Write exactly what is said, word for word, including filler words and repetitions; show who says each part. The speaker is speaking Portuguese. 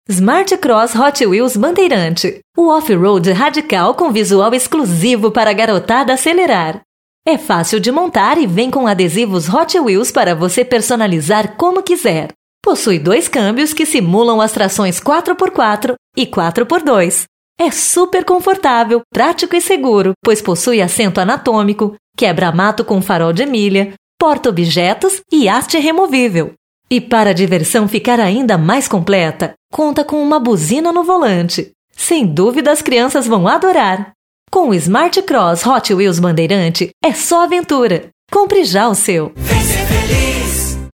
Speaker 1: Smart Cross Hot Wheels Bandeirante. O off-road radical com visual exclusivo para a garotada acelerar. É fácil de montar e vem com adesivos Hot Wheels para você personalizar como quiser. Possui dois câmbios que simulam as trações quatro por quatro e quatro por dois. É super confortável, prático e seguro, pois possui assento anatômico, quebra-mato com farol de milha, porta-objetos e haste removível. E para a diversão ficar ainda mais completa, conta com uma buzina no volante. Sem dúvida as crianças vão adorar. Com o Smart Cross Hot Wheels Bandeirante, é só aventura. Compre já o seu.